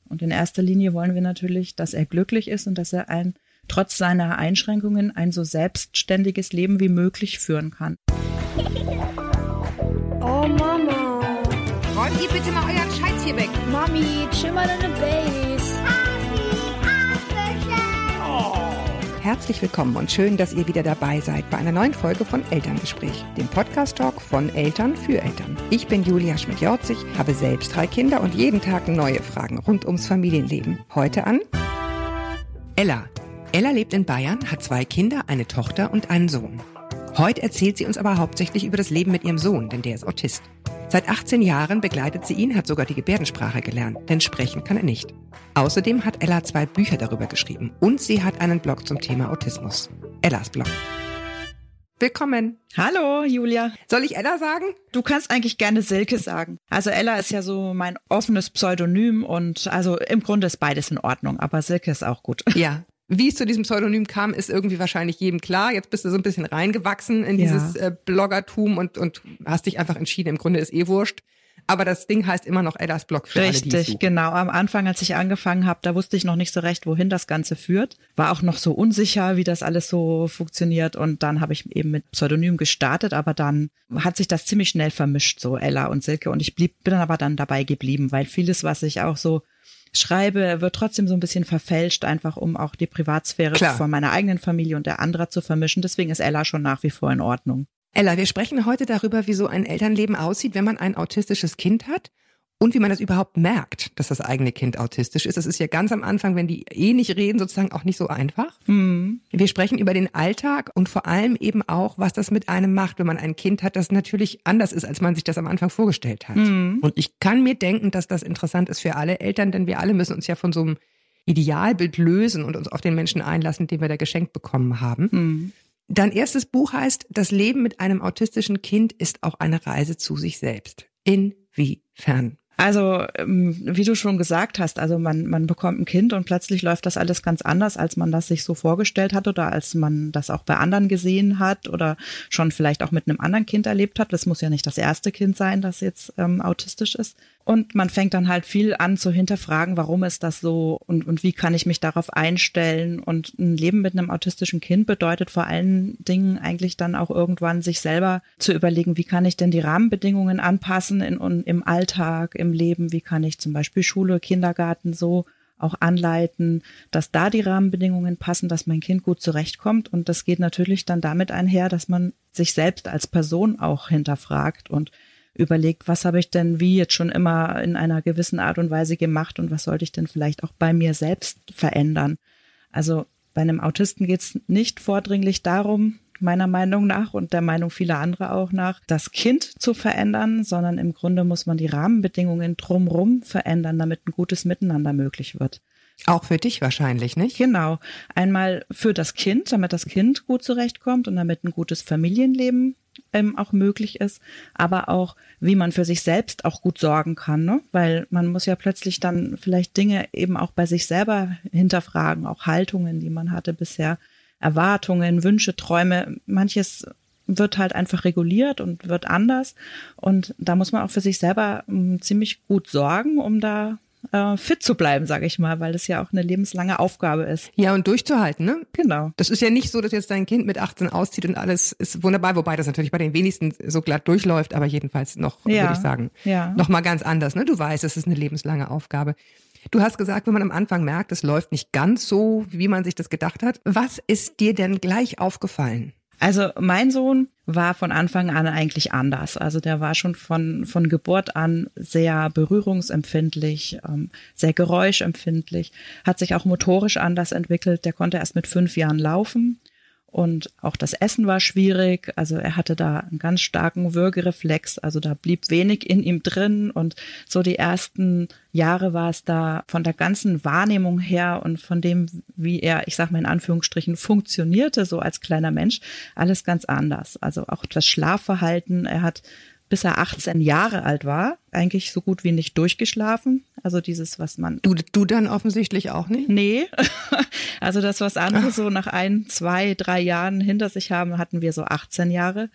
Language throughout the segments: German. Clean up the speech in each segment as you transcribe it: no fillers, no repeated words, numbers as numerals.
Und in erster Linie wollen wir natürlich, dass er glücklich ist und dass er trotz seiner Einschränkungen ein so selbstständiges Leben wie möglich führen kann. Oh Mama. Räumt ihr bitte mal euren Scheiß hier weg. Mami, chill mal deine Base. Herzlich willkommen und schön, dass ihr wieder dabei seid bei einer neuen Folge von Elterngespräch, dem Podcast-Talk von Eltern für Eltern. Ich bin Julia Schmidt-Jorzig, habe selbst 3 Kinder und jeden Tag neue Fragen rund ums Familienleben. Heute an Ella. Ella lebt in Bayern, hat 2 Kinder, eine Tochter und einen Sohn. Heute erzählt sie uns aber hauptsächlich über das Leben mit ihrem Sohn, denn der ist Autist. Seit 18 Jahren begleitet sie ihn, hat sogar die Gebärdensprache gelernt, denn sprechen kann er nicht. Außerdem hat Ella 2 Bücher darüber geschrieben und sie hat einen Blog zum Thema Autismus. Ellas Blog. Willkommen. Hallo, Julia. Soll ich Ella sagen? Du kannst eigentlich gerne Silke sagen. Also Ella ist ja so mein offenes Pseudonym und also im Grunde ist beides in Ordnung, aber Silke ist auch gut. Ja. Wie es zu diesem Pseudonym kam, ist irgendwie wahrscheinlich jedem klar. Jetzt bist du so ein bisschen reingewachsen in dieses Bloggertum und hast dich einfach entschieden, im Grunde ist wurscht. Aber das Ding heißt immer noch Ellas Blog für alle, die es suchen. Richtig, genau. Am Anfang, als ich angefangen habe, da wusste ich noch nicht so recht, wohin das Ganze führt. War auch noch so unsicher, wie das alles so funktioniert. Und dann habe ich eben mit Pseudonym gestartet, aber dann hat sich das ziemlich schnell vermischt, so Ella und Silke. Und ich bin aber dann dabei geblieben, weil vieles, was ich auch so schreibe, wird trotzdem so ein bisschen verfälscht, einfach um auch die Privatsphäre von meiner eigenen Familie und der anderer zu vermischen. Deswegen ist Ella schon nach wie vor in Ordnung. Ella, wir sprechen heute darüber, wie so ein Elternleben aussieht, wenn man ein autistisches Kind hat und wie man das überhaupt merkt, dass das eigene Kind autistisch ist. Das ist ja ganz am Anfang, wenn die nicht reden, sozusagen auch nicht so einfach. Wir sprechen über den Alltag und vor allem eben auch, was das mit einem macht, wenn man ein Kind hat, das natürlich anders ist, als man sich das am Anfang vorgestellt hat. Und ich kann mir denken, dass das interessant ist für alle Eltern, denn wir alle müssen uns ja von so einem Idealbild lösen und uns auf den Menschen einlassen, den wir da geschenkt bekommen haben. Dein erstes Buch heißt, das Leben mit einem autistischen Kind ist auch eine Reise zu sich selbst. Inwiefern? Also, wie du schon gesagt hast, also man bekommt ein Kind und plötzlich läuft das alles ganz anders, als man das sich so vorgestellt hat oder als man das auch bei anderen gesehen hat oder schon vielleicht auch mit einem anderen Kind erlebt hat. Das muss ja nicht das erste Kind sein, das jetzt autistisch ist. Und man fängt dann halt viel an zu hinterfragen, warum ist das so und wie kann ich mich darauf einstellen. Und ein Leben mit einem autistischen Kind bedeutet vor allen Dingen eigentlich dann auch irgendwann sich selber zu überlegen, wie kann ich denn die Rahmenbedingungen anpassen im Alltag, im Leben, wie kann ich zum Beispiel Schule, Kindergarten so auch anleiten, dass da die Rahmenbedingungen passen, dass mein Kind gut zurechtkommt. Und das geht natürlich dann damit einher, dass man sich selbst als Person auch hinterfragt und überlegt, was habe ich denn wie jetzt schon immer in einer gewissen Art und Weise gemacht und was sollte ich denn vielleicht auch bei mir selbst verändern. Also bei einem Autisten geht es nicht vordringlich darum, meiner Meinung nach und der Meinung vieler anderer auch nach, das Kind zu verändern, sondern im Grunde muss man die Rahmenbedingungen drumherum verändern, damit ein gutes Miteinander möglich wird. Auch für dich wahrscheinlich, nicht? Genau. Einmal für das Kind, damit das Kind gut zurechtkommt und damit ein gutes Familienleben auch möglich ist, aber auch, wie man für sich selbst auch gut sorgen kann, ne? Weil man muss ja plötzlich dann vielleicht Dinge eben auch bei sich selber hinterfragen, auch Haltungen, die man hatte bisher, Erwartungen, Wünsche, Träume, manches wird halt einfach reguliert und wird anders und da muss man auch für sich selber ziemlich gut sorgen, um da fit zu bleiben, sage ich mal, weil das ja auch eine lebenslange Aufgabe ist. Ja, und durchzuhalten, ne? Genau. Das ist ja nicht so, dass jetzt dein Kind mit 18 auszieht und alles ist wunderbar, wobei das natürlich bei den wenigsten so glatt durchläuft, aber jedenfalls noch, würde ich sagen, noch mal ganz anders, ne? Du weißt, es ist eine lebenslange Aufgabe. Du hast gesagt, wenn man am Anfang merkt, es läuft nicht ganz so, wie man sich das gedacht hat. Was ist dir denn gleich aufgefallen? Also mein Sohn war von Anfang an eigentlich anders. Also der war schon von Geburt an sehr berührungsempfindlich, sehr geräuschempfindlich, hat sich auch motorisch anders entwickelt. Der konnte erst mit 5 Jahren laufen. Und auch das Essen war schwierig, also er hatte da einen ganz starken Würgereflex, also da blieb wenig in ihm drin und so die ersten Jahre war es da von der ganzen Wahrnehmung her und von dem, wie er, ich sag mal in Anführungsstrichen, funktionierte, so als kleiner Mensch, alles ganz anders. Also auch das Schlafverhalten, er hat bis er 18 Jahre alt war, eigentlich so gut wie nicht durchgeschlafen. Also dieses, was man... Du dann offensichtlich auch nicht? Nee. Also das, was andere so nach 1, 2, 3 Jahren hinter sich haben, hatten wir so 18 Jahre.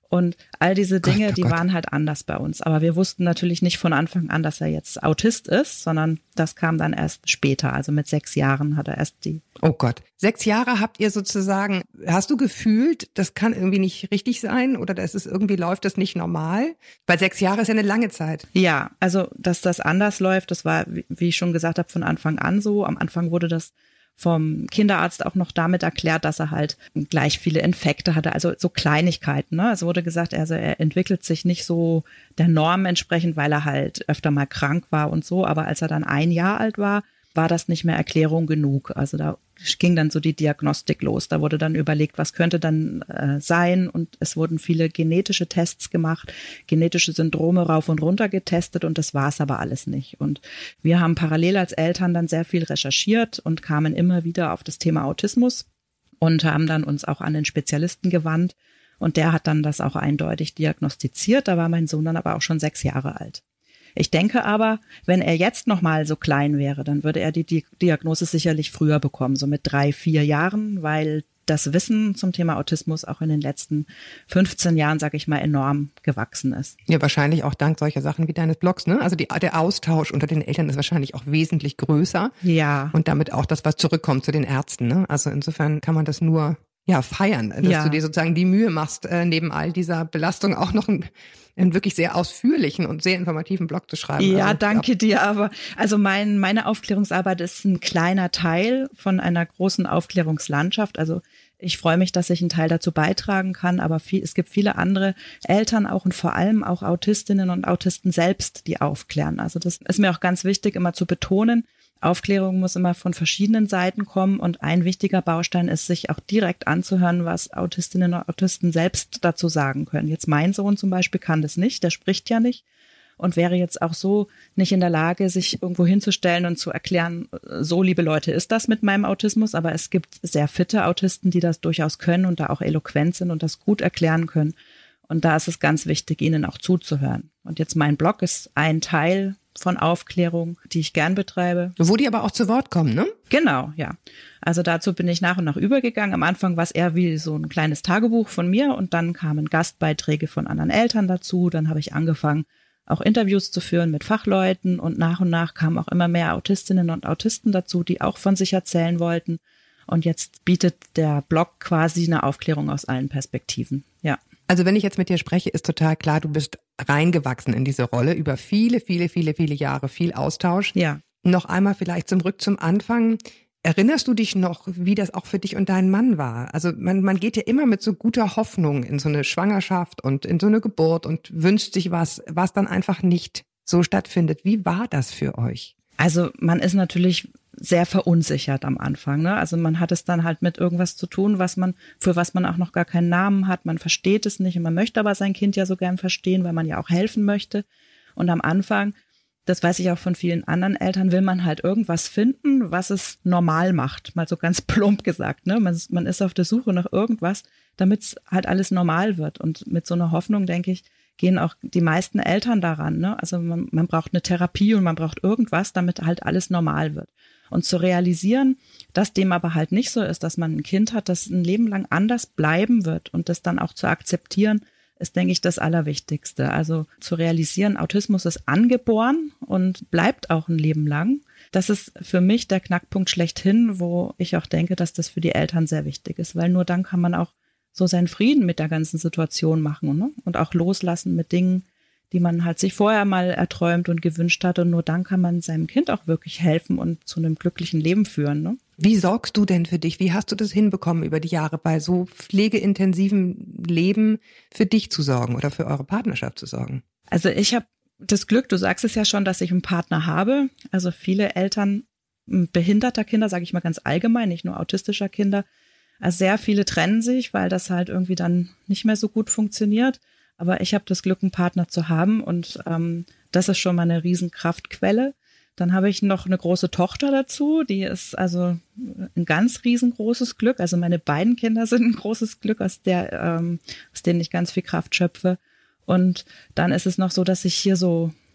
Und all diese Dinge, Gott. die waren halt anders bei uns. Aber wir wussten natürlich nicht von Anfang an, dass er jetzt Autist ist, sondern das kam dann erst später. Also mit 6 Jahren hat er erst die. Oh Gott. 6 Jahre habt ihr sozusagen, hast du gefühlt, das kann irgendwie nicht richtig sein oder das ist irgendwie, läuft das nicht normal? Weil 6 Jahre ist ja eine lange Zeit. Ja, also dass das anders läuft, das war, wie ich schon gesagt habe, von Anfang an so. Am Anfang wurde das vom Kinderarzt auch noch damit erklärt, dass er halt gleich viele Infekte hatte, also so Kleinigkeiten. Ne? Es wurde gesagt, also er entwickelt sich nicht so der Norm entsprechend, weil er halt öfter mal krank war und so. Aber als er dann 1 Jahr alt war, war das nicht mehr Erklärung genug. Also da ging dann so die Diagnostik los. Da wurde dann überlegt, was könnte dann sein. Und es wurden viele genetische Tests gemacht, genetische Syndrome rauf und runter getestet und das war es aber alles nicht. Und wir haben parallel als Eltern dann sehr viel recherchiert und kamen immer wieder auf das Thema Autismus und haben dann uns auch an den Spezialisten gewandt. Und der hat dann das auch eindeutig diagnostiziert. Da war mein Sohn dann aber auch schon 6 Jahre alt. Ich denke aber, wenn er jetzt noch mal so klein wäre, dann würde er die Diagnose sicherlich früher bekommen, so mit 3, 4 Jahren, weil das Wissen zum Thema Autismus auch in den letzten 15 Jahren, sage ich mal, enorm gewachsen ist. Ja, wahrscheinlich auch dank solcher Sachen wie deines Blogs, ne? Also der Austausch unter den Eltern ist wahrscheinlich auch wesentlich größer. Ja. Und damit auch das, was zurückkommt zu den Ärzten, ne? Also insofern kann man das nur feiern, dass du dir sozusagen die Mühe machst, neben all dieser Belastung auch noch einen wirklich sehr ausführlichen und sehr informativen Blog zu schreiben. Ja, also, danke dir. Aber also meine Aufklärungsarbeit ist ein kleiner Teil von einer großen Aufklärungslandschaft. Also ich freue mich, dass ich einen Teil dazu beitragen kann, aber es gibt viele andere Eltern auch und vor allem auch Autistinnen und Autisten selbst, die aufklären. Also das ist mir auch ganz wichtig, immer zu betonen. Aufklärung muss immer von verschiedenen Seiten kommen und ein wichtiger Baustein ist, sich auch direkt anzuhören, was Autistinnen und Autisten selbst dazu sagen können. Jetzt mein Sohn zum Beispiel kann das nicht, der spricht ja nicht und wäre jetzt auch so nicht in der Lage, sich irgendwo hinzustellen und zu erklären, so liebe Leute, ist das mit meinem Autismus, aber es gibt sehr fitte Autisten, die das durchaus können und da auch eloquent sind und das gut erklären können. Und da ist es ganz wichtig, ihnen auch zuzuhören. Und jetzt mein Blog ist ein Teil von Aufklärung, die ich gern betreibe. Wo die aber auch zu Wort kommen, ne? Genau, ja. Also dazu bin ich nach und nach übergegangen. Am Anfang war es eher wie so ein kleines Tagebuch von mir und dann kamen Gastbeiträge von anderen Eltern dazu. Dann habe ich angefangen, auch Interviews zu führen mit Fachleuten und nach kamen auch immer mehr Autistinnen und Autisten dazu, die auch von sich erzählen wollten. Und jetzt bietet der Blog quasi eine Aufklärung aus allen Perspektiven, ja. Also wenn ich jetzt mit dir spreche, ist total klar, du bist reingewachsen in diese Rolle über viele, viele, viele, viele Jahre, viel Austausch. Ja. Noch einmal vielleicht zurück zum Anfang. Erinnerst du dich noch, wie das auch für dich und deinen Mann war? Also man geht ja immer mit so guter Hoffnung in so eine Schwangerschaft und in so eine Geburt und wünscht sich was dann einfach nicht so stattfindet. Wie war das für euch? Also man ist natürlich sehr verunsichert am Anfang, ne? Also man hat es dann halt mit irgendwas zu tun, für was man auch noch gar keinen Namen hat. Man versteht es nicht und man möchte aber sein Kind ja so gern verstehen, weil man ja auch helfen möchte. Und am Anfang, das weiß ich auch von vielen anderen Eltern, will man halt irgendwas finden, was es normal macht. Mal so ganz plump gesagt, ne? Man ist auf der Suche nach irgendwas, damit es halt alles normal wird. Und mit so einer Hoffnung, denke ich, gehen auch die meisten Eltern daran, ne? Also man braucht eine Therapie und man braucht irgendwas, damit halt alles normal wird. Und zu realisieren, dass dem aber halt nicht so ist, dass man ein Kind hat, das ein Leben lang anders bleiben wird und das dann auch zu akzeptieren, ist, denke ich, das Allerwichtigste. Also zu realisieren, Autismus ist angeboren und bleibt auch ein Leben lang. Das ist für mich der Knackpunkt schlechthin, wo ich auch denke, dass das für die Eltern sehr wichtig ist, weil nur dann kann man auch so seinen Frieden mit der ganzen Situation machen, ne? Und auch loslassen mit Dingen, die man halt sich vorher mal erträumt und gewünscht hat. Und nur dann kann man seinem Kind auch wirklich helfen und zu einem glücklichen Leben führen, ne? Wie sorgst du denn für dich? Wie hast du das hinbekommen, über die Jahre bei so pflegeintensivem Leben für dich zu sorgen oder für eure Partnerschaft zu sorgen? Also ich habe das Glück, du sagst es ja schon, dass ich einen Partner habe. Also viele Eltern behinderter Kinder, sage ich mal ganz allgemein, nicht nur autistischer Kinder. Also sehr viele trennen sich, weil das halt irgendwie dann nicht mehr so gut funktioniert. Aber ich habe das Glück, einen Partner zu haben und das ist schon mal eine Riesenkraftquelle. Dann habe ich noch eine große Tochter dazu, die ist also ein ganz riesengroßes Glück. Also meine beiden Kinder sind ein großes Glück, aus denen ich ganz viel Kraft schöpfe. Und dann ist es noch so, dass ich hier so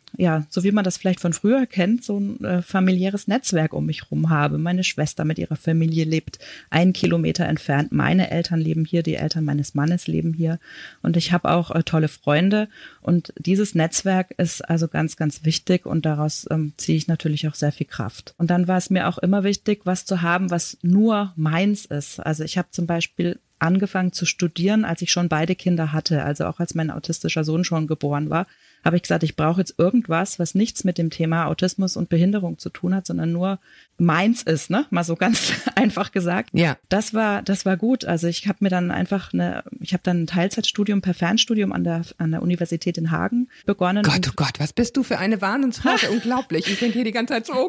ja, so wie man das vielleicht von früher kennt, so ein familiäres Netzwerk um mich rum habe. Meine Schwester mit ihrer Familie lebt 1 Kilometer entfernt. Meine Eltern leben hier, die Eltern meines Mannes leben hier. Und ich habe auch tolle Freunde. Und dieses Netzwerk ist also ganz, ganz wichtig und daraus ziehe ich natürlich auch sehr viel Kraft. Und dann war es mir auch immer wichtig, was zu haben, was nur meins ist. Also ich habe zum Beispiel angefangen zu studieren, als ich schon beide Kinder hatte, also auch als mein autistischer Sohn schon geboren war, habe ich gesagt, ich brauche jetzt irgendwas, was nichts mit dem Thema Autismus und Behinderung zu tun hat, sondern nur meins ist, ne? Mal so ganz einfach gesagt. Ja. Das war gut. Also ich habe mir dann einfach ich habe dann ein Teilzeitstudium per Fernstudium an der Universität in Hagen begonnen. Oh Gott, was bist du für eine Wahnsinnsfrage? Unglaublich. Ich denke hier die ganze Zeit so,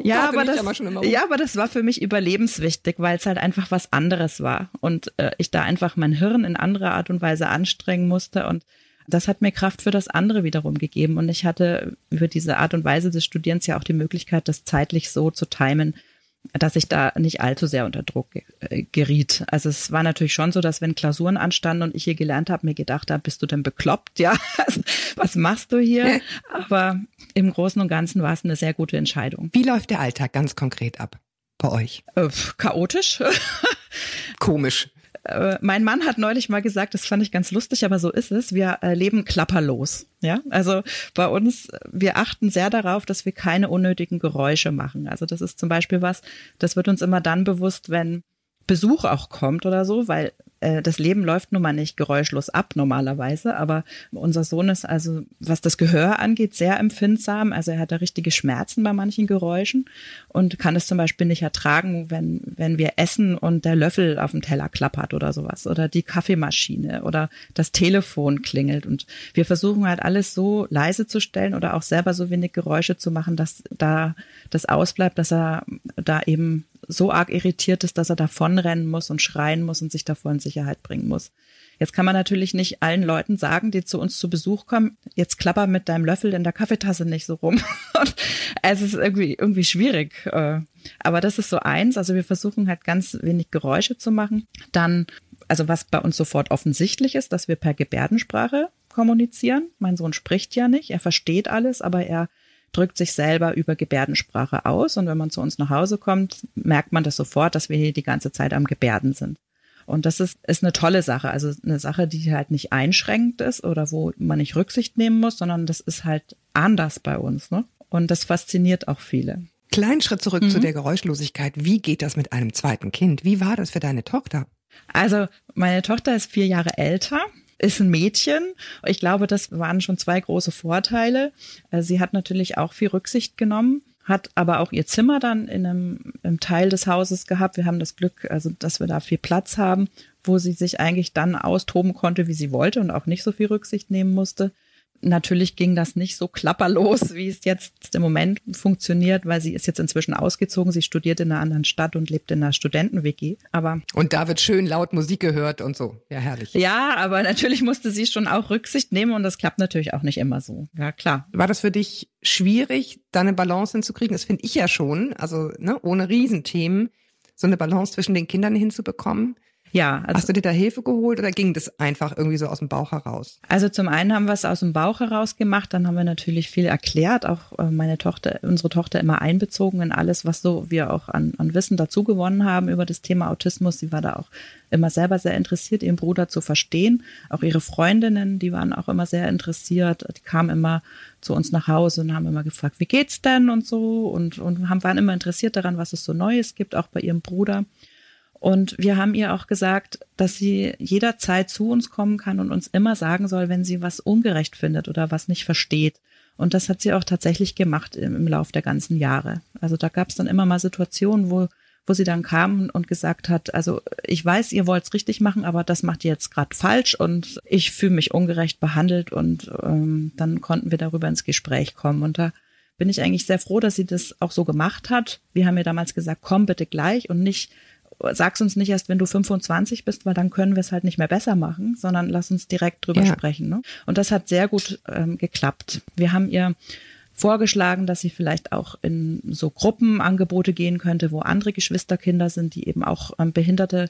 aber das war für mich überlebenswichtig, weil es halt einfach was anderes war und ich da einfach mein Hirn in anderer Art und Weise anstrengen musste und das hat mir Kraft für das andere wiederum gegeben. Und ich hatte über diese Art und Weise des Studierens ja auch die Möglichkeit, das zeitlich so zu timen, dass ich da nicht allzu sehr unter Druck geriet. Also es war natürlich schon so, dass wenn Klausuren anstanden und ich hier gelernt habe, mir gedacht habe, bist du denn bekloppt? Ja, was machst du hier? Aber im Großen und Ganzen war es eine sehr gute Entscheidung. Wie läuft der Alltag ganz konkret ab bei euch? Chaotisch. Komisch. Mein Mann hat neulich mal gesagt, das fand ich ganz lustig, aber so ist es. Wir leben klapperlos. Ja, also bei uns, wir achten sehr darauf, dass wir keine unnötigen Geräusche machen. Also das ist zum Beispiel was, das wird uns immer dann bewusst, wenn Besuch auch kommt oder so, weil das Leben läuft nun mal nicht geräuschlos ab normalerweise, aber unser Sohn ist also, was das Gehör angeht, sehr empfindsam. Also er hat da richtige Schmerzen bei manchen Geräuschen und kann es zum Beispiel nicht ertragen, wenn wir essen und der Löffel auf dem Teller klappert oder sowas oder die Kaffeemaschine oder das Telefon klingelt. Und wir versuchen halt alles so leise zu stellen oder auch selber so wenig Geräusche zu machen, dass da das ausbleibt, dass er da eben so arg irritiert ist, dass er davonrennen muss und schreien muss und sich davor in Sicherheit bringen muss. Jetzt kann man natürlich nicht allen Leuten sagen, die zu uns zu Besuch kommen, jetzt klapper mit deinem Löffel in der Kaffeetasse nicht so rum. Es ist irgendwie schwierig. Aber das ist so eins. Also wir versuchen halt ganz wenig Geräusche zu machen. Dann, also was bei uns sofort offensichtlich ist, dass wir per Gebärdensprache kommunizieren. Mein Sohn spricht ja nicht, er versteht alles, aber er drückt sich selber über Gebärdensprache aus. Und wenn man zu uns nach Hause kommt, merkt man das sofort, dass wir hier die ganze Zeit am Gebärden sind. Und das ist eine tolle Sache. Also eine Sache, die halt nicht einschränkend ist oder wo man nicht Rücksicht nehmen muss, sondern das ist halt anders bei uns, ne? Und das fasziniert auch viele. Kleinen Schritt zurück zu der Geräuschlosigkeit. Wie geht das mit einem zweiten Kind? Wie war das für deine Tochter? Also meine Tochter ist 4 Jahre älter. Ist ein Mädchen. Ich glaube, das waren schon 2 große Vorteile. Sie hat natürlich auch viel Rücksicht genommen, hat aber auch ihr Zimmer dann in einem Teil des Hauses gehabt. Wir haben das Glück, also dass wir da viel Platz haben, wo sie sich eigentlich dann austoben konnte, wie sie wollte und auch nicht so viel Rücksicht nehmen musste. Natürlich ging das nicht so klapperlos, wie es jetzt im Moment funktioniert, weil sie ist jetzt inzwischen ausgezogen. Sie studiert in einer anderen Stadt und lebt in einer Studenten-WG. Und da wird schön laut Musik gehört und so. Ja, herrlich. Ja, aber natürlich musste sie schon auch Rücksicht nehmen und das klappt natürlich auch nicht immer so. Ja, klar. War das für dich schwierig, da eine Balance hinzukriegen? Das finde ich ja schon, also ohne Riesenthemen, so eine Balance zwischen den Kindern hinzubekommen. Ja, also, hast du dir da Hilfe geholt oder ging das einfach irgendwie so aus dem Bauch heraus? Also zum einen haben wir es aus dem Bauch heraus gemacht, dann haben wir natürlich viel erklärt, auch unsere Tochter immer einbezogen in alles, was so wir auch an Wissen dazu gewonnen haben über das Thema Autismus. Sie war da auch immer selber sehr interessiert, ihren Bruder zu verstehen. Auch ihre Freundinnen, die waren auch immer sehr interessiert, die kamen immer zu uns nach Hause und haben immer gefragt, wie geht's denn und so und waren immer interessiert daran, was es so Neues gibt, auch bei ihrem Bruder. Und wir haben ihr auch gesagt, dass sie jederzeit zu uns kommen kann und uns immer sagen soll, wenn sie was ungerecht findet oder was nicht versteht. Und das hat sie auch tatsächlich gemacht im Lauf der ganzen Jahre. Also da gab es dann immer mal Situationen, wo sie dann kam und gesagt hat, also ich weiß, ihr wollt es richtig machen, aber das macht ihr jetzt gerade falsch und ich fühle mich ungerecht behandelt und dann konnten wir darüber ins Gespräch kommen. Und da bin ich eigentlich sehr froh, dass sie das auch so gemacht hat. Wir haben ihr damals gesagt, komm bitte gleich und nicht sag's uns nicht erst, wenn du 25 bist, weil dann können wir es halt nicht mehr besser machen, sondern lass uns direkt drüber sprechen. Ne? Und das hat sehr gut geklappt. Wir haben ihr vorgeschlagen, dass sie vielleicht auch in so Gruppenangebote gehen könnte, wo andere Geschwisterkinder sind, die eben auch behinderte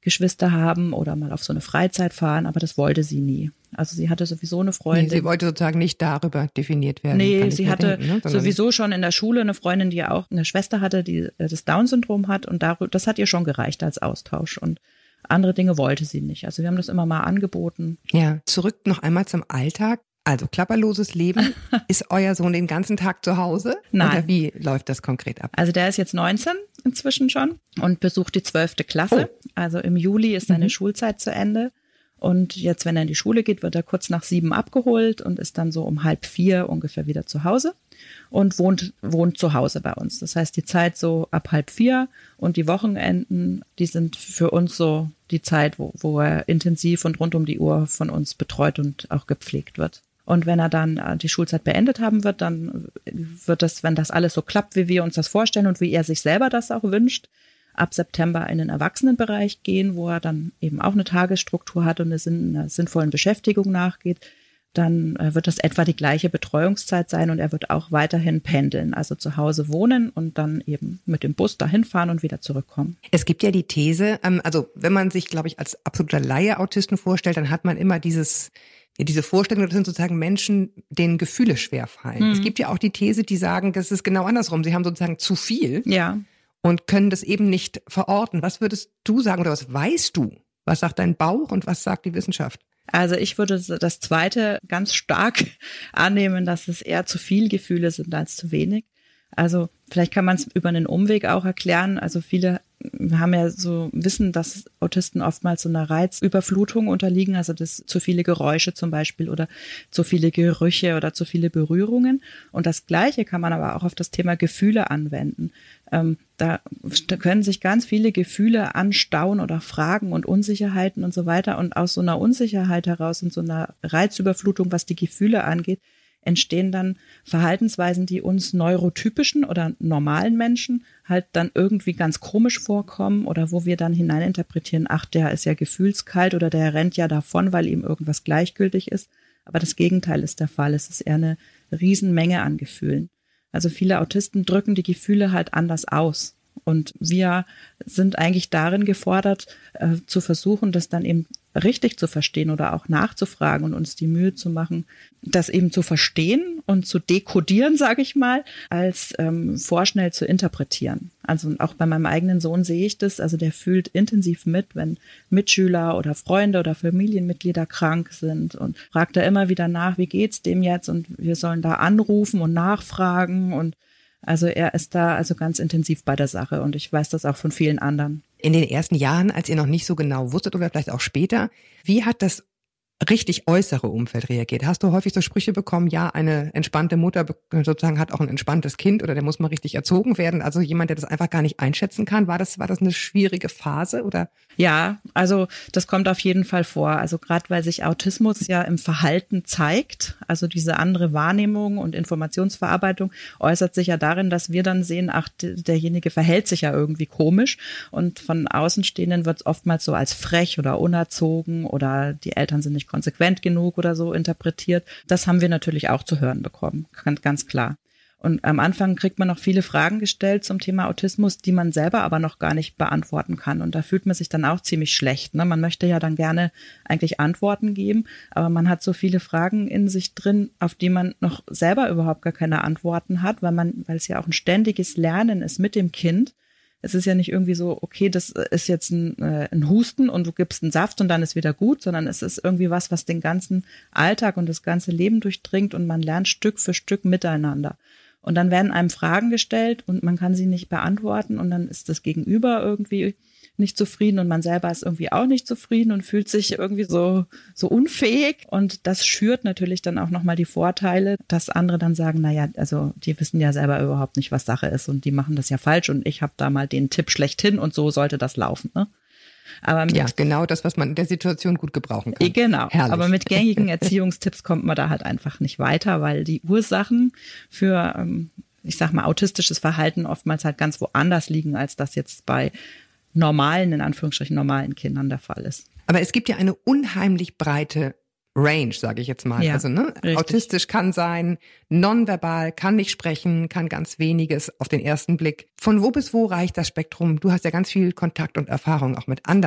Geschwister haben oder mal auf so eine Freizeit fahren, aber das wollte sie nie. Also sie hatte sowieso eine Freundin. Nee, sie wollte sozusagen nicht darüber definiert werden. Nee, sie hatte denken, ne? sowieso schon in der Schule eine Freundin, die ja auch eine Schwester hatte, die das Down-Syndrom hat und das hat ihr schon gereicht als Austausch und andere Dinge wollte sie nicht. Also wir haben das immer mal angeboten. Ja, zurück noch einmal zum Alltag. Also klapperloses Leben. Ist euer Sohn den ganzen Tag zu Hause? Nein. Oder wie läuft das konkret ab? Also der ist jetzt 19 inzwischen schon und besucht die 12. Klasse. Oh. Also im Juli ist seine Schulzeit zu Ende. Und jetzt, wenn er in die Schule geht, wird er kurz nach 7 abgeholt und ist dann so um 3:30 ungefähr wieder zu Hause und wohnt zu Hause bei uns. Das heißt, die Zeit so ab 3:30 und die Wochenenden, die sind für uns so die Zeit, wo er intensiv und rund um die Uhr von uns betreut und auch gepflegt wird. Und wenn er dann die Schulzeit beendet haben wird, dann wird das, wenn das alles so klappt, wie wir uns das vorstellen und wie er sich selber das auch wünscht, ab September in den Erwachsenenbereich gehen, wo er dann eben auch eine Tagesstruktur hat und einer sinnvollen Beschäftigung nachgeht. Dann wird das etwa die gleiche Betreuungszeit sein und er wird auch weiterhin pendeln, also zu Hause wohnen und dann eben mit dem Bus dahin fahren und wieder zurückkommen. Es gibt ja die These, also wenn man sich, glaube ich, als absoluter Laie Autisten vorstellt, dann hat man immer diese Vorstellung, das sind sozusagen Menschen, denen Gefühle schwerfallen. Es gibt ja auch die These, die sagen, das ist genau andersrum. Sie haben sozusagen zu viel. Ja. Und können das eben nicht verorten. Was würdest du sagen oder was weißt du? Was sagt dein Bauch und was sagt die Wissenschaft? Also ich würde das Zweite ganz stark annehmen, dass es eher zu viel Gefühle sind als zu wenig. Also vielleicht kann man es über einen Umweg auch erklären. Also viele haben ja so wissen, dass Autisten oftmals so einer Reizüberflutung unterliegen, also das zu viele Geräusche zum Beispiel oder zu viele Gerüche oder zu viele Berührungen. Und das Gleiche kann man aber auch auf das Thema Gefühle anwenden. Da können sich ganz viele Gefühle anstauen oder Fragen und Unsicherheiten und so weiter. Und aus so einer Unsicherheit heraus und so einer Reizüberflutung, was die Gefühle angeht, entstehen dann Verhaltensweisen, die uns neurotypischen oder normalen Menschen halt dann irgendwie ganz komisch vorkommen oder wo wir dann hineininterpretieren, ach, der ist ja gefühlskalt oder der rennt ja davon, weil ihm irgendwas gleichgültig ist. Aber das Gegenteil ist der Fall. Es ist eher eine Riesenmenge an Gefühlen. Also viele Autisten drücken die Gefühle halt anders aus. Und wir sind eigentlich darin gefordert, zu versuchen, das dann eben richtig zu verstehen oder auch nachzufragen und uns die Mühe zu machen, das eben zu verstehen und zu dekodieren, sage ich mal, als vorschnell zu interpretieren. Also auch bei meinem eigenen Sohn sehe ich das, also der fühlt intensiv mit, wenn Mitschüler oder Freunde oder Familienmitglieder krank sind und fragt da immer wieder nach, wie geht's dem jetzt und wir sollen da anrufen und nachfragen und also er ist da also ganz intensiv bei der Sache und ich weiß das auch von vielen anderen. In den ersten Jahren, als ihr noch nicht so genau wusstet oder vielleicht auch später, wie hat das richtig äußere Umfeld reagiert? Hast du häufig so Sprüche bekommen, ja, eine entspannte Mutter sozusagen hat auch ein entspanntes Kind oder der muss mal richtig erzogen werden? Also jemand, der das einfach gar nicht einschätzen kann. War das eine schwierige Phase oder? Ja, also das kommt auf jeden Fall vor. Also gerade weil sich Autismus ja im Verhalten zeigt, also diese andere Wahrnehmung und Informationsverarbeitung äußert sich ja darin, dass wir dann sehen, ach, derjenige verhält sich ja irgendwie komisch und von Außenstehenden wird es oftmals so als frech oder unerzogen oder die Eltern sind nicht konsequent genug oder so interpretiert. Das haben wir natürlich auch zu hören bekommen, ganz klar. Und am Anfang kriegt man noch viele Fragen gestellt zum Thema Autismus, die man selber aber noch gar nicht beantworten kann. Und da fühlt man sich dann auch ziemlich schlecht, ne? Man möchte ja dann gerne eigentlich Antworten geben, aber man hat so viele Fragen in sich drin, auf die man noch selber überhaupt gar keine Antworten hat, weil es ja auch ein ständiges Lernen ist mit dem Kind. Es ist ja nicht irgendwie so, okay, das ist jetzt ein Husten und du gibst einen Saft und dann ist wieder gut, sondern es ist irgendwie was den ganzen Alltag und das ganze Leben durchdringt und man lernt Stück für Stück miteinander. Und dann werden einem Fragen gestellt und man kann sie nicht beantworten und dann ist das Gegenüber irgendwie nicht zufrieden und man selber ist irgendwie auch nicht zufrieden und fühlt sich irgendwie so unfähig. Und das schürt natürlich dann auch nochmal die Vorteile, dass andere dann sagen, naja, also die wissen ja selber überhaupt nicht, was Sache ist und die machen das ja falsch und ich habe da mal den Tipp schlechthin und so sollte das laufen, ne? Aber ja, genau das, was man in der Situation gut gebrauchen kann. Genau, herrlich. Aber mit gängigen Erziehungstipps kommt man da halt einfach nicht weiter, weil die Ursachen für, ich sag mal, autistisches Verhalten oftmals halt ganz woanders liegen, als das jetzt bei normalen, in Anführungsstrichen normalen Kindern der Fall ist. Aber es gibt ja eine unheimlich breite Range, sage ich jetzt mal. Ja, also autistisch kann sein, nonverbal, kann nicht sprechen, kann ganz weniges auf den ersten Blick. Von wo bis wo reicht das Spektrum? Du hast ja ganz viel Kontakt und Erfahrung auch mit anderen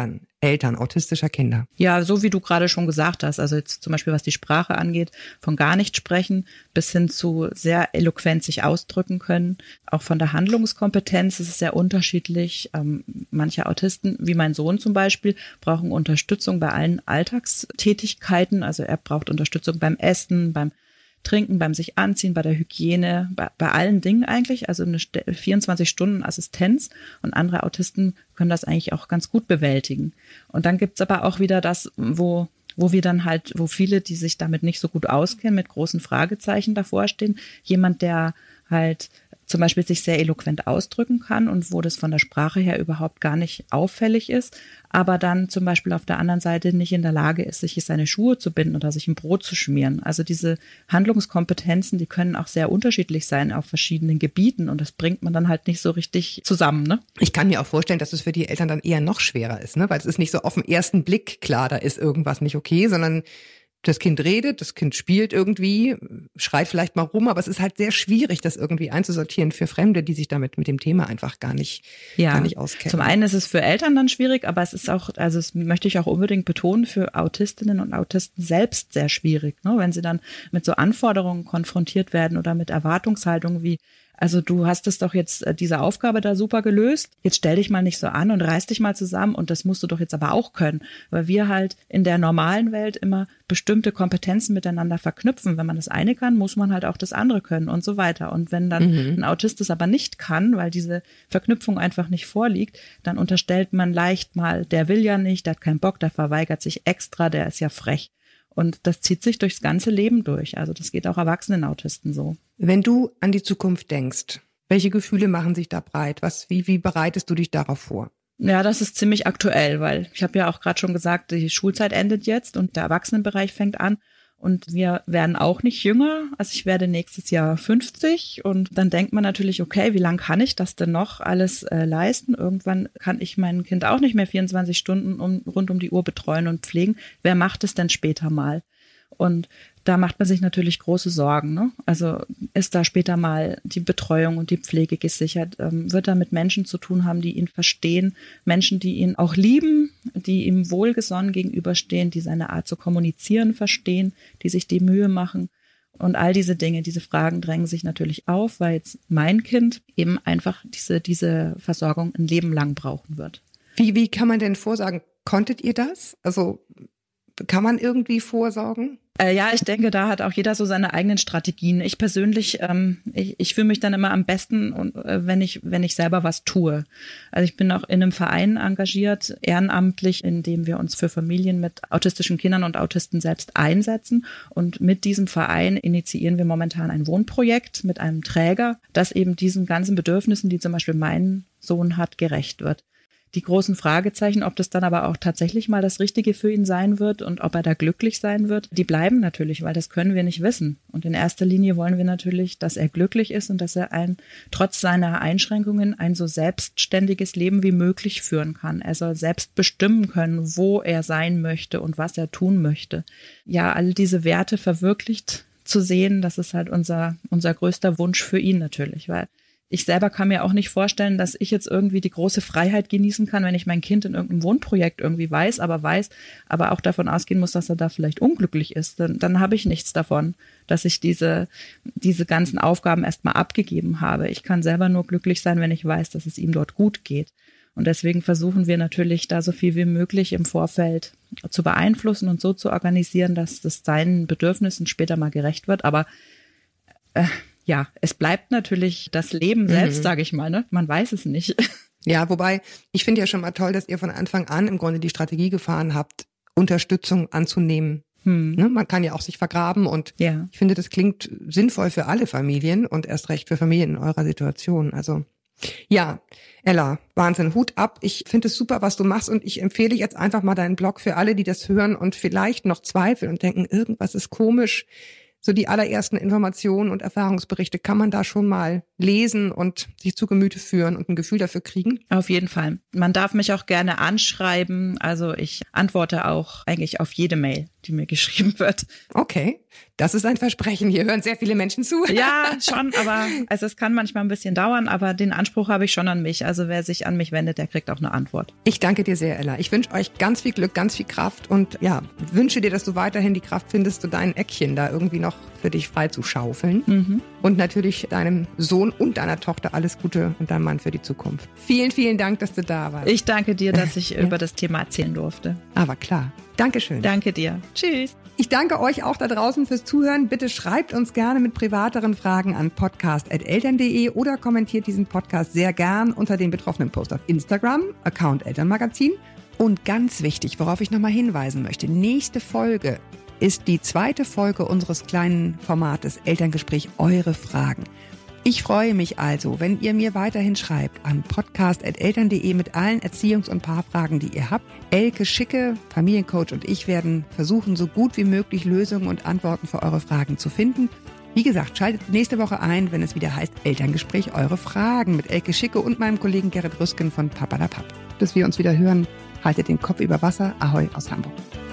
Eltern autistischer Kinder? Ja, so wie du gerade schon gesagt hast, also jetzt zum Beispiel was die Sprache angeht, von gar nicht sprechen bis hin zu sehr eloquent sich ausdrücken können. Auch von der Handlungskompetenz ist es sehr unterschiedlich. Manche Autisten, wie mein Sohn zum Beispiel, brauchen Unterstützung bei allen Alltagstätigkeiten. Also er braucht Unterstützung beim Essen, beim Trinken, beim sich anziehen, bei der Hygiene, bei allen Dingen eigentlich, also eine 24-Stunden-Assistenz, und andere Autisten können das eigentlich auch ganz gut bewältigen. Und dann gibt's aber auch wieder das, wo wir dann halt, wo viele, die sich damit nicht so gut auskennen, mit großen Fragezeichen davor stehen, jemand, der halt zum Beispiel sich sehr eloquent ausdrücken kann und wo das von der Sprache her überhaupt gar nicht auffällig ist, aber dann zum Beispiel auf der anderen Seite nicht in der Lage ist, sich seine Schuhe zu binden oder sich ein Brot zu schmieren. Also diese Handlungskompetenzen, die können auch sehr unterschiedlich sein auf verschiedenen Gebieten, und das bringt man dann halt nicht so richtig zusammen, ne? Ich kann mir auch vorstellen, dass es für die Eltern dann eher noch schwerer ist, ne? Weil es ist nicht so auf den ersten Blick klar, da ist irgendwas nicht okay, sondern das Kind redet, das Kind spielt irgendwie, schreit vielleicht mal rum, aber es ist halt sehr schwierig, das irgendwie einzusortieren für Fremde, die sich damit mit dem Thema einfach gar nicht auskennen. Zum einen ist es für Eltern dann schwierig, aber es ist auch, also das möchte ich auch unbedingt betonen, für Autistinnen und Autisten selbst sehr schwierig, ne? Wenn sie dann mit so Anforderungen konfrontiert werden oder mit Erwartungshaltungen wie, also du hast es doch jetzt, diese Aufgabe da super gelöst, jetzt stell dich mal nicht so an und reiß dich mal zusammen, und das musst du doch jetzt aber auch können, weil wir halt in der normalen Welt immer bestimmte Kompetenzen miteinander verknüpfen. Wenn man das eine kann, muss man halt auch das andere können und so weiter. Und wenn dann ein Autist das aber nicht kann, weil diese Verknüpfung einfach nicht vorliegt, dann unterstellt man leicht mal, der will ja nicht, der hat keinen Bock, der verweigert sich extra, der ist ja frech. Und das zieht sich durchs ganze Leben durch. Also das geht auch erwachsenen Autisten so. Wenn du an die Zukunft denkst, welche Gefühle machen sich da breit? Wie bereitest du dich darauf vor? Ja, das ist ziemlich aktuell, weil ich habe ja auch gerade schon gesagt, die Schulzeit endet jetzt und der Erwachsenenbereich fängt an. Und wir werden auch nicht jünger. Also ich werde nächstes Jahr 50, und dann denkt man natürlich, okay, wie lange kann ich das denn noch alles leisten? Irgendwann kann ich mein Kind auch nicht mehr 24 Stunden rund um die Uhr betreuen und pflegen. Wer macht es denn später mal? Und da macht man sich natürlich große Sorgen, ne? Also ist da später mal die Betreuung und die Pflege gesichert? Wird er mit Menschen zu tun haben, die ihn verstehen? Menschen, die ihn auch lieben, die ihm wohlgesonnen gegenüberstehen, die seine Art zu kommunizieren verstehen, die sich die Mühe machen? Und all diese Dinge, diese Fragen drängen sich natürlich auf, weil jetzt mein Kind eben einfach diese Versorgung ein Leben lang brauchen wird. Wie kann man denn vorsagen? Konntet ihr das? Also kann man irgendwie vorsorgen? Ja, ich denke, da hat auch jeder so seine eigenen Strategien. Ich persönlich, ich fühle mich dann immer am besten, wenn ich selber was tue. Also ich bin auch in einem Verein engagiert, ehrenamtlich, in dem wir uns für Familien mit autistischen Kindern und Autisten selbst einsetzen. Und mit diesem Verein initiieren wir momentan ein Wohnprojekt mit einem Träger, das eben diesen ganzen Bedürfnissen, die zum Beispiel mein Sohn hat, gerecht wird. Die großen Fragezeichen, ob das dann aber auch tatsächlich mal das Richtige für ihn sein wird und ob er da glücklich sein wird, die bleiben natürlich, weil das können wir nicht wissen. Und in erster Linie wollen wir natürlich, dass er glücklich ist und dass er trotz seiner Einschränkungen ein so selbstständiges Leben wie möglich führen kann. Er soll selbst bestimmen können, wo er sein möchte und was er tun möchte. Ja, all diese Werte verwirklicht zu sehen, das ist halt unser größter Wunsch für ihn natürlich, weil ich selber kann mir auch nicht vorstellen, dass ich jetzt irgendwie die große Freiheit genießen kann, wenn ich mein Kind in irgendeinem Wohnprojekt irgendwie weiß, aber auch davon ausgehen muss, dass er da vielleicht unglücklich ist. Dann habe ich nichts davon, dass ich diese ganzen Aufgaben erstmal abgegeben habe. Ich kann selber nur glücklich sein, wenn ich weiß, dass es ihm dort gut geht. Und deswegen versuchen wir natürlich, da so viel wie möglich im Vorfeld zu beeinflussen und so zu organisieren, dass das seinen Bedürfnissen später mal gerecht wird. Aber ja, es bleibt natürlich das Leben selbst, sage ich mal, ne? Man weiß es nicht. Ja, wobei, ich finde ja schon mal toll, dass ihr von Anfang an im Grunde die Strategie gefahren habt, Unterstützung anzunehmen. Ne? Man kann ja auch sich vergraben, und ich finde, das klingt sinnvoll für alle Familien und erst recht für Familien in eurer Situation. Also ja, Ella, Wahnsinn, Hut ab. Ich finde es super, was du machst, und ich empfehle jetzt einfach mal deinen Blog für alle, die das hören und vielleicht noch zweifeln und denken, irgendwas ist komisch. So die allerersten Informationen und Erfahrungsberichte kann man da schon mal lesen und sich zu Gemüte führen und ein Gefühl dafür kriegen. Auf jeden Fall. Man darf mich auch gerne anschreiben. Also ich antworte auch eigentlich auf jede Mail. die mir geschrieben wird. Okay, das ist ein Versprechen. Hier hören sehr viele Menschen zu. Ja, schon, aber also es kann manchmal ein bisschen dauern, aber den Anspruch habe ich schon an mich. Also wer sich an mich wendet, der kriegt auch eine Antwort. Ich danke dir sehr, Ella. Ich wünsche euch ganz viel Glück, ganz viel Kraft und ja, wünsche dir, dass du weiterhin die Kraft findest, so dein Eckchen da irgendwie noch für dich frei zu schaufeln. Und natürlich deinem Sohn und deiner Tochter alles Gute und deinem Mann für die Zukunft. Vielen, vielen Dank, dass du da warst. Ich danke dir, dass ich über das Thema erzählen durfte. Aber klar. Dankeschön. Danke dir. Tschüss. Ich danke euch auch da draußen fürs Zuhören. Bitte schreibt uns gerne mit privateren Fragen an podcast@eltern.de oder kommentiert diesen Podcast sehr gern unter dem betroffenen Post auf Instagram, Account Elternmagazin. Und ganz wichtig, worauf ich nochmal hinweisen möchte, nächste Folge ist die 2. Folge unseres kleinen Formates Elterngespräch Eure Fragen. Ich freue mich also, wenn ihr mir weiterhin schreibt an podcast@eltern.de mit allen Erziehungs- und Paarfragen, die ihr habt. Elke Schicke, Familiencoach und ich werden versuchen, so gut wie möglich Lösungen und Antworten für eure Fragen zu finden. Wie gesagt, schaltet nächste Woche ein, wenn es wieder heißt Elterngespräch Eure Fragen mit Elke Schicke und meinem Kollegen Gerrit Rüsken von Papalapap. Bis wir uns wieder hören, haltet den Kopf über Wasser. Ahoi aus Hamburg.